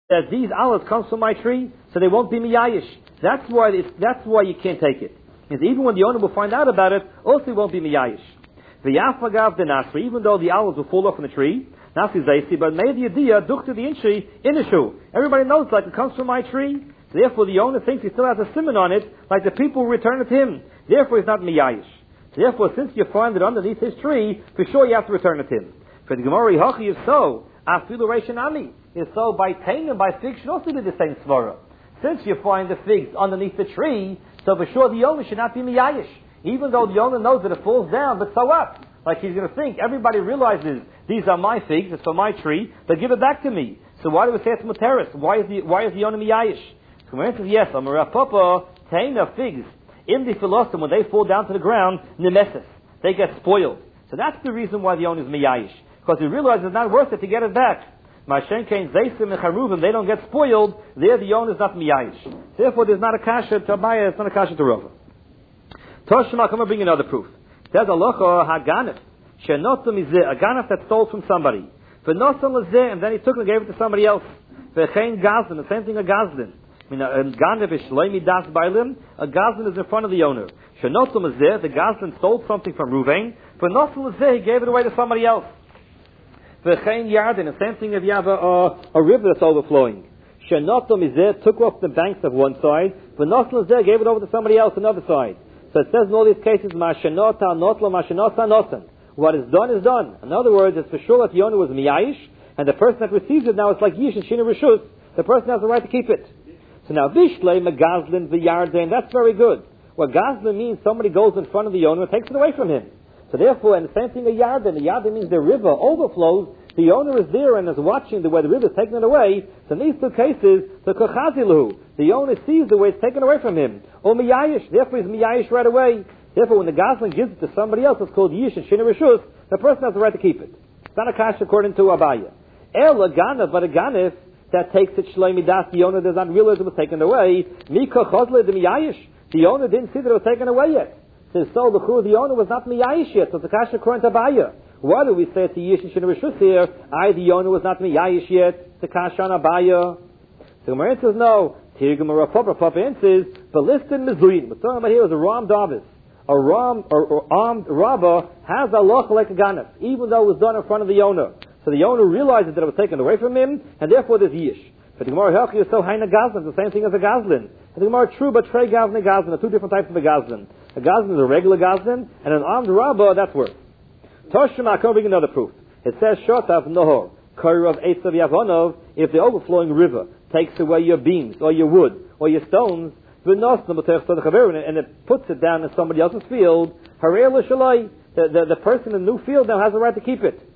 that these olives come from my tree, so they won't be miyayish. That's why you can't take it. Because even when the owner will find out about it, also he won't be miyayish. The yafagav the nasri, even though the olives will fall off from the tree, nasri zaisi, but made the idea dukta the inchi inishu. Everybody knows like it comes from my tree. So therefore the owner thinks he still has a simon on it, like the people will return it to him. Therefore he's not miyayish. So therefore, since you find it underneath his tree, for sure you have to return it to him. For the Gemara Hachi is so, afilu reishanami is so by tain and by figs should also be the same svara. Since you find the figs underneath the tree, so for sure the owner should not be miyayish. Even though the owner knows that it falls down, but so what? Like he's going to think, everybody realizes these are my figs, it's from my tree, but give it back to me. So why do we say it's muteris? Why is the owner miyayish? So when it says yes, Amar Papa, tain of figs, in the philosophy, when they fall down to the ground, nemesis, they get spoiled. So that's the reason why the owner is miyayish. Because he realizes it's not worth it to get it back. Ma'ashenkein zeisim and charuvim, they don't get spoiled, there the owner is not miyayish. Therefore there's not a kasha to Abaya, it's not a kasha to Rava. Toshma, come and bring another proof. There's alocha haganif, shenotum izeh, a ganif that stole from somebody. V'nosam lezeh, and then he took it and gave it to somebody else. V'chein gazlin, the same thing a gazlin. I mean, a ganif is shloimi das bailim, a gazlin is in front of the owner. Shenotum izeh, the gazlin stole something from Ruvain. V'nosam lezeh, he gave it away to somebody else. V'chein yardin, the same thing if you have a river that's overflowing. Shenotum izeh, took off the banks of one side. V'nosam lezeh, gave it over to somebody else, another side. So it says in all these cases, Mashanota notla mashanota nosan. What is done is done. In other words, it's for sure that the owner was miyayish, and the person that receives it now, it's like yish and shina rishus. The person has the right to keep it. So now, vishlei megazlin v'yardain, that's very good. What gazlin means, somebody goes in front of the owner and takes it away from him. So therefore, and the same thing a yardain. The yardain means the river overflows, the owner is there and is watching the way the river is taking it away. So in these two cases, the kochazilu, the owner sees the way it's taken away from him. Or miyayish, therefore he's miyayish right away. Therefore when the gazlan gives it to somebody else, it's called yish and shina rishus, the person has the right to keep it. It's not a kash according to Abaya. El a ganif, but a ganif that takes it shleimi das, the owner does not realize it was taken away. Mika chozle de miyayish, the owner didn't see that it was taken away yet. So the owner was not miyayish yet, so it's a kash according to Abaya. Why do we say it's a yish and shina rishus here? The owner was not miyayish yet, it's a kash on Abaya. So Gemara says no. Tirgum Papa answers, Balistin Mizuyin. What's talking about here is a Ram Davis. A armed robber has a loch like a ganif, even though it was done in front of the owner. So the owner realizes that it was taken away from him, and therefore there's yish. But the Gemara Helchi is so haina gazlin, the same thing as a gazlin. And the Gemara true, but trey gazlin and gazlin are two different types of a gazlin. A gazlin is a regular gazlin, and an armed robber, that's worse. Toshima, come bring another proof. It says, Shotav Nohor, Kairav Eitzav Yavonov, if the overflowing river takes away your beams, or your wood, or your stones, and it puts it down in somebody else's field, the person in the new field now has the right to keep it.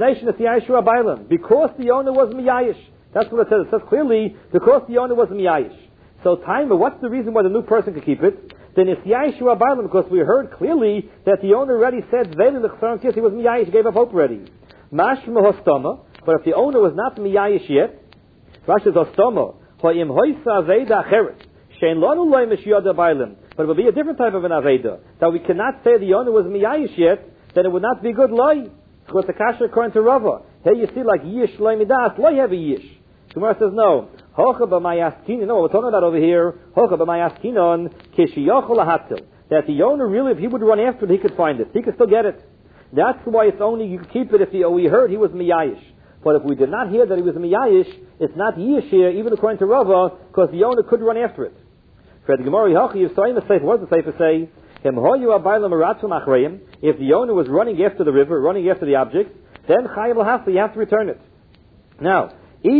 Because the owner was miyayish. That's what it says. It says clearly, because the owner was miyayish. So, timer, what's the reason why the new person could keep it? Then it's Yeshua Bailam, because we heard clearly that the owner already said, he was miyayish, he gave up hope already. Mashma hostama, but if the owner was not miyayish yet, Rashi says hostama, ho'im hoisa aveda acheret. But it would be a different type of an Aveda. That we cannot say the owner was miyayish yet, then it would not be good loy. Because the kasha according to Rava. Here you see like yish loy midas, loy have a yish. Gemara says no. Hocha b'mayaskinon, no, what we're talking about over here, Hocha b'mayaskinon, kishiyochol lahatil. That the owner really, if he would run after it, he could find it. He could still get it. That's why it's only, you could keep it if we heard he was miyayish. But if we did not hear that he was miyayish, it's not yish here, even according to Rava, because the owner could run after it. For the Gemara Hachi, what does the Sefer say? If the owner was running after the river, running after the object, then you have to return it. Now,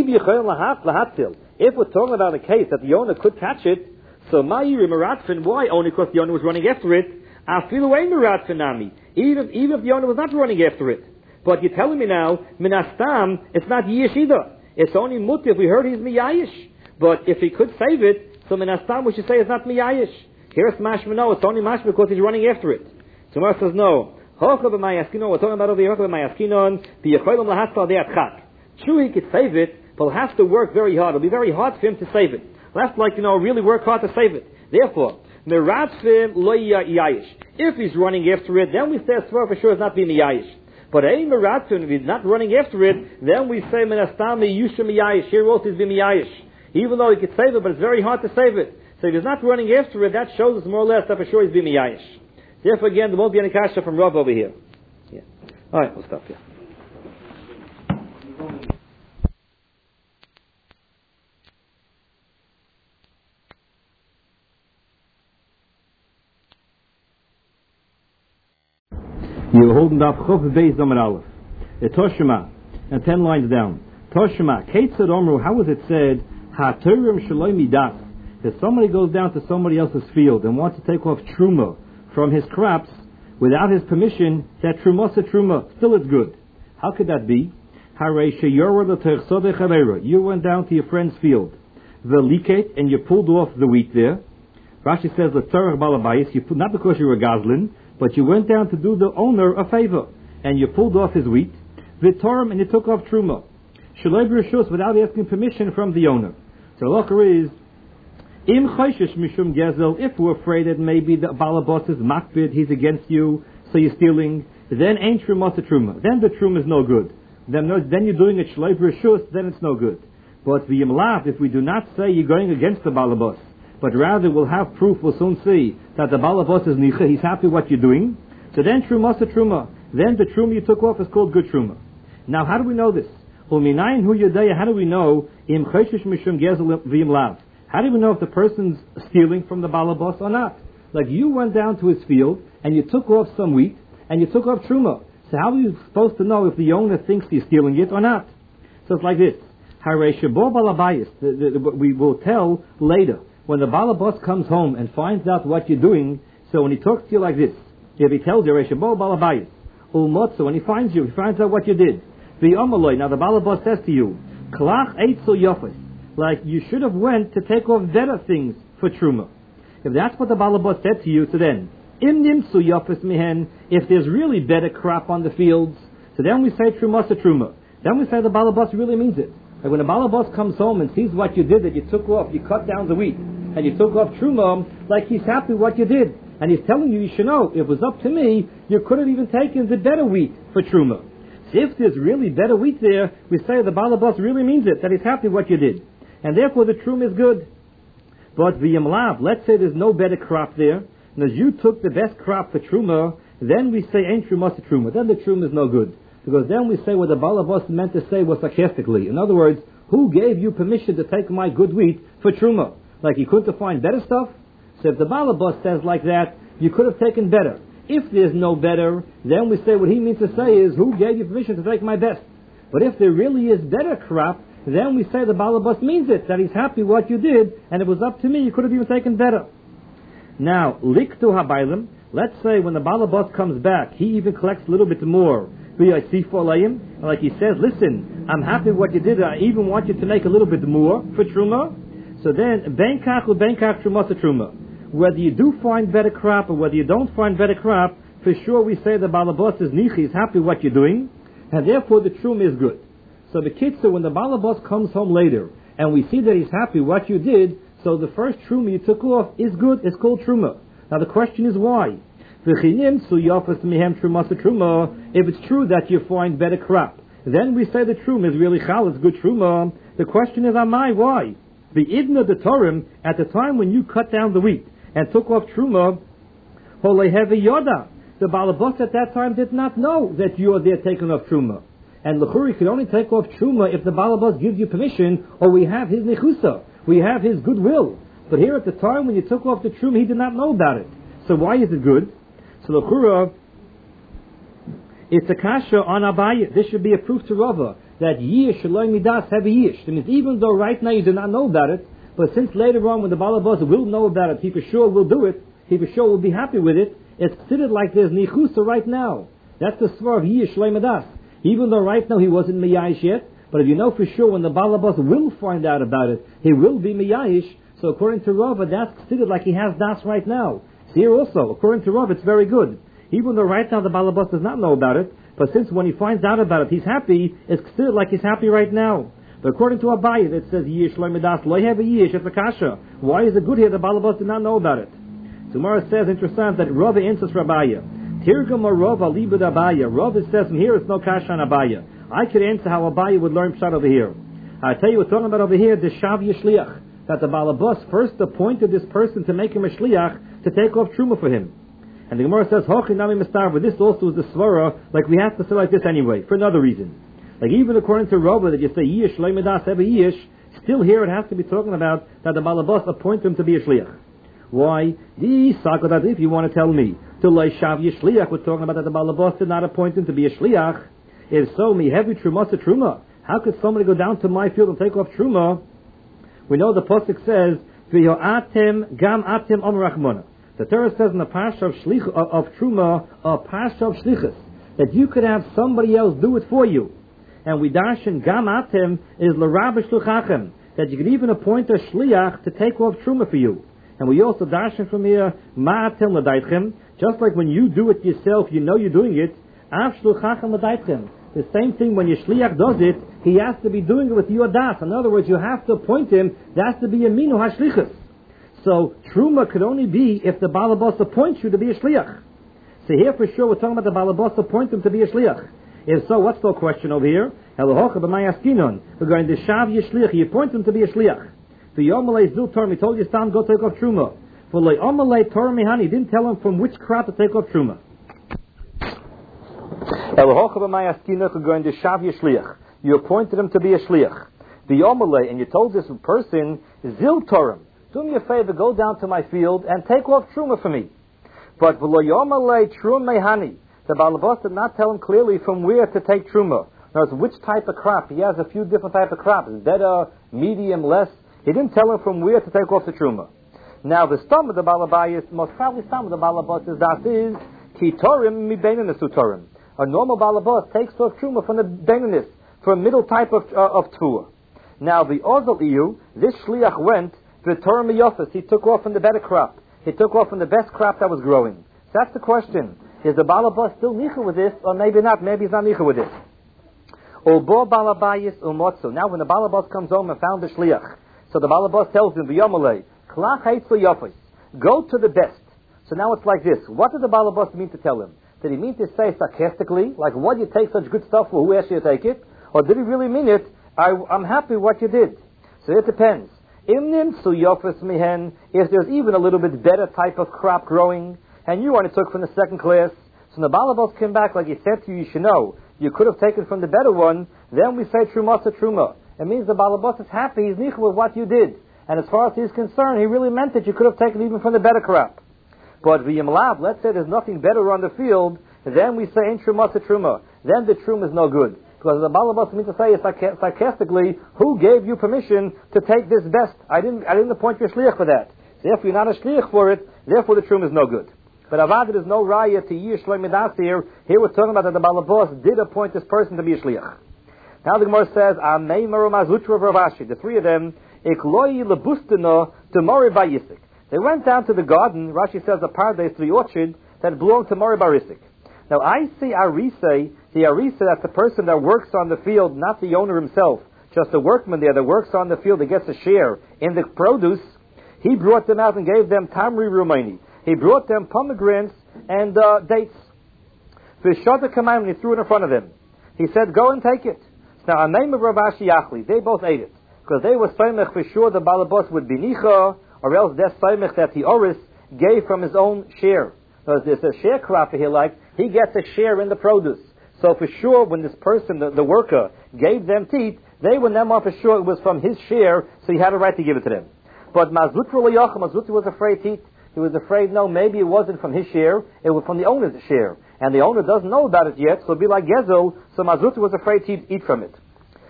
if we're talking about a case that the owner could catch it, so why only because the owner was running after it? Even if the owner was not running after it. But you're telling me now, minastam, it's not yish either. It's only muti if we heard he's miyayish. But if he could save it, so minastam we should say it's not miyayish. Here it's mashma, no, it's only mashma because he's running after it. So Mar says no. Hocha b'mayaskinon, we're talking about over here, hocha b'mayaskinon, b'yecholim lahasal de'atchak. True, he could save it, but he'll have to work very hard. It'll be very hard for him to save it. He'll have to, really work hard to save it. Therefore, meratzvim lo yayish. If he's running after it, then we say it's for sure it's not being yayish. But Ein Meratun, if he's not running after it, then we say Menastami Yusha Miyayish. Here also is Miyayish. Even though he could save it, but it's very hard to save it. So if he's not running after it, that shows us more or less that for sure he's Miyayish. Therefore, again, there won't be any kasha from Rav over here. Yeah. All right, we'll stop here. You're holding up Chof Beis Amar Aleph. The Toshima, and 10 lines down. Toshima, Ketzad Omru, how was it said, Ha-Turim Shaloi Midas, if somebody goes down to somebody else's field and wants to take off Truma from his crops, without his permission, that Trumasa Truma, still it's good. How could that be? You went down to your friend's field, Veliket, and you pulled off the wheat there. Rashi says, not because you were a Goslin, but you went down to do the owner a favor, and you pulled off his wheat, Vitorim, and you took off Truma. Shalei B'Rishus, without asking permission from the owner. So the halacha is, Im Chayshish Mishum Gezel, if we're afraid that maybe the Balabos is makbid, he's against you, so you're stealing, then ain't Truma to Truma. Then the Truma is no good. Then you're doing it Shalei B'Rishus, then it's no good. But V'yim Lav, if we do not say you're going against the Balabos, but rather we'll have proof, we'll soon see that the Balabos is nicha, he's happy what you're doing. So then Truma to Truma. Then the Truma you took off is called good Truma. Now how do we know this? How do we know im Chayshish Mishum Gezel V'yim Lav? How do we know if the person's stealing from the Balabos or not? Like you went down to his field and you took off some wheat and you took off Truma. So how are you supposed to know if the owner thinks he's stealing it or not? So it's like this. We will tell later. When the Balabos comes home and finds out what you're doing, so when he talks to you like this, if he tells you, Reshabo Balabayis, Ulmotzo, when he finds you, he finds out what you did. Now the Balabos says to you, Klach Eitzel Yofes, like you should have went to take off better things for Truma. If that's what the Balabos said to you, so then, Im Nimsu Yofes Mihen, if there's really better crop on the fields, so then we say Truma to Truma. Then we say the Balabos really means it. Like when the Balabos comes home and sees what you did, that you took off, you cut down the wheat, and you took off Truma, like he's happy what you did. And he's telling you should know, if it was up to me, you could have even taken the better wheat for Truma. So if there's really better wheat there, we say the Balabos really means it, that he's happy what you did. And therefore the Truma is good. But V'yim Lav, let's say there's no better crop there, and as you took the best crop for Truma, then we say ain't Truma to Truma. Then the Truma is no good. Because then we say what the Balabos meant to say was sarcastically. In other words, who gave you permission to take my good wheat for Truma? Like you couldn't find better stuff? So if the Balabos says like that, you could have taken better. If there's no better, then we say what he means to say is, who gave you permission to take my best? But if there really is better crop, then we say the Balabos means it, that he's happy what you did, and it was up to me, you could have even taken better. Now, Liktu Habaylim, let's say when the Balabos comes back, he even collects a little bit more. Like he says, listen, I'm happy what you did, I even want you to make a little bit more for Truma. So then, Benkach Benkach Truma to Truma. Whether you do find better crop or whether you don't find better crop, for sure we say the Balabos is nichi, is happy what you're doing, and therefore the Truma is good. So the Kitzur, when the Balabos comes home later, and we see that he's happy what you did, so the first Truma you took off is good, it's called Truma. Now the question is why? If it's true that you find better crop, then we say the Truma is really chal, it's good Truma. The question is, Amai, why? The Idna the Torim, at the time when you cut down the wheat and took off Truma, Yoda, the Balabos at that time did not know that you are there taking off Truma. And L'churi could only take off Truma if the Balabos gives you permission, or we have his Nechusa, we have his goodwill. But here at the time when you took off the Truma, he did not know about it. So why is it good? So L'chura, it's a kasha on Abaye. This should be a proof to Rava that yish shaloi midas have a yish. That means even though right now you do not know about it, but since later on when the Balabos will know about it, he for sure will do it, he for sure will be happy with it, it's considered like there's nichusa right now. That's the svar of yish shaloi midas. Even though right now he wasn't miyayish yet, but if you know for sure when the Balabos will find out about it, he will be miyayish. So according to Rava, that's considered like he has das right now. So here also, according to Rav, it's very good. Even though right now the Balabos does not know about it, but since when he finds out about it, he's happy, it's considered like he's happy right now. But according to Abaye, it says, Yish loy medas, loy have a yish, it's a kasha. Why is it good here? The Balabos did not know about it. Tomorrow says, interesting, that Rav answers for Abaye. Tirgum Rav Alibud Abaya. Rav says from here it's no kasha on Abaya. I could answer how Abaya would learn pshat over here. I tell you, we're talking about over here the Shav Yishliach, that the Balabas first appointed this person to make him a shliach to take off truma for him. And the Gemara says, Hochi Nami Mistar, but this also is the svara, like we have to say like this anyway, for another reason. Like even according to Rav, that you say Yish Leimedas Ebe Yish, still here it has to be talking about that the Balabas appoint him to be a shliach. Why? If you want to tell me, to Leishav Yishliach, we're talking about that the Balabas did not appoint him to be a shliach. If so, me heavy truma to truma. How could somebody go down to my field and take off truma? We know the pasuk says, "V'yo'atem gam atem amrachmona." The Torah says in the parsha of truma, a parsha of shlichus, that you could have somebody else do it for you. And we darshan gam atem is l'rabish shluchachem, that you could even appoint a shliach to take off truma for you. And we also darshan from here ma'atem l'daitchem, just like when you do it yourself, you know you're doing it. Av shluchachem l'daitchem. The same thing when your shliach does it, he has to be doing it with your das. In other words, you have to appoint him. There has to be a minu hashlichus. So truma could only be if the balabas appoints you to be a shliach. So here for sure we're talking about the balabas appoint him to be a shliach. If so, what's the question over here? We're going to shav yishliach. He appoints him to be a shliach. The yomalei zil torm. He told you Stam go take off truma. For le yomalei torm mihani. He didn't tell him from which crop to take off truma. Going to shav yishliach. You appointed him to be a shliach. The yomalei, and you told this person zil torm. Do me a favor, go down to my field and take off truma for me. But v'lo yomalei trum mehani. The balabas did not tell him clearly from where to take truma. In other words, which type of crop. He has a few different types of crops. Better, medium, less. He didn't tell him from where to take off the truma. Now the stum of the balabayas, most probably some of the balabas is ki torim mi beinanis utorim. A normal balabas takes off truma from the beinanis, for a middle type of trua. Now the ozal iyu, this shliach went the torim miyofis. He took off from the better crop. He took off from the best crop that was growing. So that's the question. Is the balabas still nicha with this, or maybe not? Maybe he's not nicha with this. Obo balabayis umotzu. Now when the balabas comes home and found the shliach, so the balabas tells him, "V'yomalei klach heitzlo yofis, go to the best." So now it's like this. What did the balabas mean to tell him? Did he mean to say sarcastically, like, "What do you take such good stuff for? Who asked you to take it?" Or did he really mean it? I'm happy with what you did. So it depends. Imnin su yofis mihen. If there's even a little bit better type of crop growing, and you only took from the second class, so the balabas came back like he said to you, you should know, you could have taken from the better one, then we say truma to truma. It means the balabas is happy, he's nicha with what you did. And as far as he's concerned, he really meant that you could have taken even from the better crop. But v'yimlav, let's say there's nothing better on the field, then we say ain't truma to truma. Then the truma is no good. Because the balabas means to say sarcastically, who gave you permission to take this best? I didn't appoint you a shliach for that. Therefore you're not a shliach for it, therefore the truma is no good. But avad, there's no raya to yish shloimidas here. Here we're talking about that the balabas did appoint this person to be a shliach. Now the Gemara says, Ameimaru Mazutra of Rav Ashi, the three of them, Ikloi lebustino to Mori Bar Yisik. They went down to the garden, Rashi says, the paradise, to the orchard, that belonged to Mori Bar Yisik. Now I see Arisei, the Arisei, that's the person that works on the field, not the owner himself, just a workman there that works on the field, that gets a share in the produce. He brought them out and gave them Tamri Rumaini. He brought them pomegranates and dates. V'shota kamayim, and he threw it in front of them. He said, go and take it. Now, a name of Rav Ashi Yachli, they both ate it. Because they were saimech for sure the balabas would be nicha, or else they're saimech that the oris gave from his own share. So there's a sharecropper here, like, he gets a share in the produce. So for sure, when this person, the worker, gave them teeth, they were never for sure it was from his share, so he had a right to give it to them. But Mazutra was afraid teeth. He was afraid, no, maybe it wasn't from his share, it was from the owner's share. And the owner doesn't know about it yet, so it'll be like Gezel, so Mazutra was afraid to eat from it.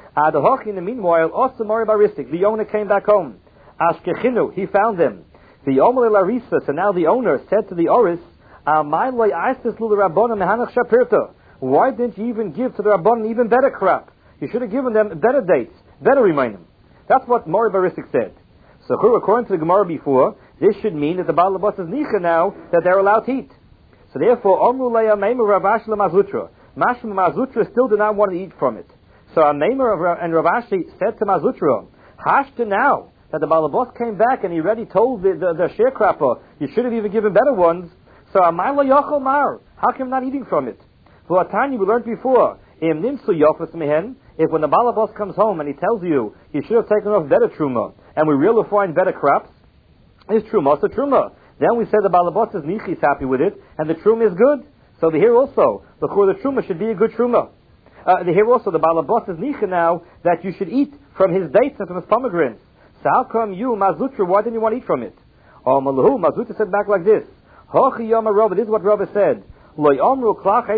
In the meanwhile, also Mori Baristik, the owner came back home. Ashkechinu, he found them. The Omer Larisa, so now the owner said to the Oris, why didn't you even give to the Rabbanon even better crop? You should have given them better dates, better remaining. That's what Mori Baristik said. So according to the Gemara before, this should mean that the Balabas is nicha now, that they're allowed to eat. So therefore, Omru Leia Meimer Rav Ashi Mazutra. Mashma Mazutra still did not want to eat from it. So Meimer and Rav Ashi said to Mazutra, Hashta now, that the Balabas came back and he already told the sharecropper, you should have even given better ones. So Amayla Yochel Mar, How come not eating from it? For Tanya, we learned before, if when the balabas comes home and he tells you should have taken off better truma, and we really find better crops, is truma, so truma. Then we say the balabas is nichi, is happy with it, and the truma is good. So here also, the truma should be a good truma. Here also, the balabas is nichi now that you should eat from his dates and from his pomegranates. So how come you, Mazutra, why didn't you want to eat from it? Mazutra said back like this. This is what Rabbi said.